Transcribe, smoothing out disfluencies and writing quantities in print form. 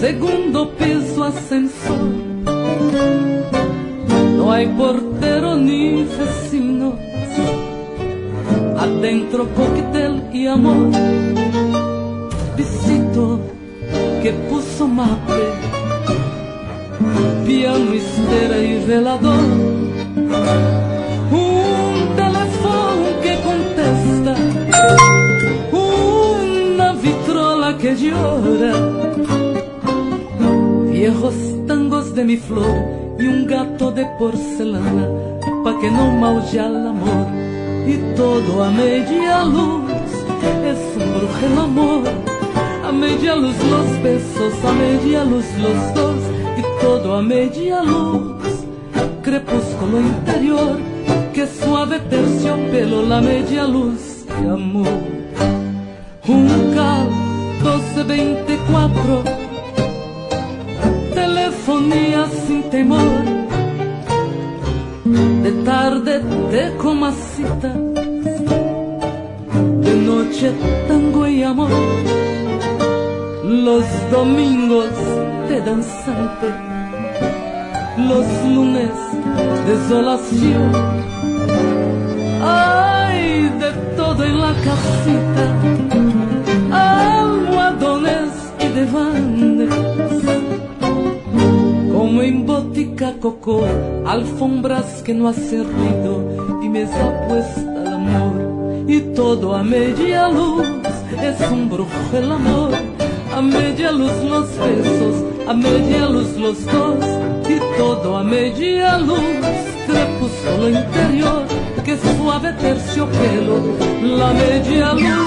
segundo piso ascensor. No hay portero ni vecinos, adentro cóctel y amor. Visito que puso mape, piano, estera y velador. Un teléfono que contesta, una vitrola que llora, viejos tangos de mi flor y un gato de porcelana pa' que no maulle al amor. Y todo a media luz, es un brujo el amor. A media luz los besos, a media luz los dos. Y todo a media luz, crepúsculo interior, que suave terciopelo, la media luz de amor. Un cal 1224, telefonía sin temor. De tarde te comacita, de noche tango y amor. Los domingos de danzante, los lunes desolación. Ay, de todo en la casita, almohadones y divanes. Como en botica cocó, alfombras que no hacen ruido y mesa puesta al amor. Y todo a media luz, es un brujo el amor. A media luz los besos, a media luz los dos. Y todo a media luz, crepúsculo interior, que suave terciopelo, la media luz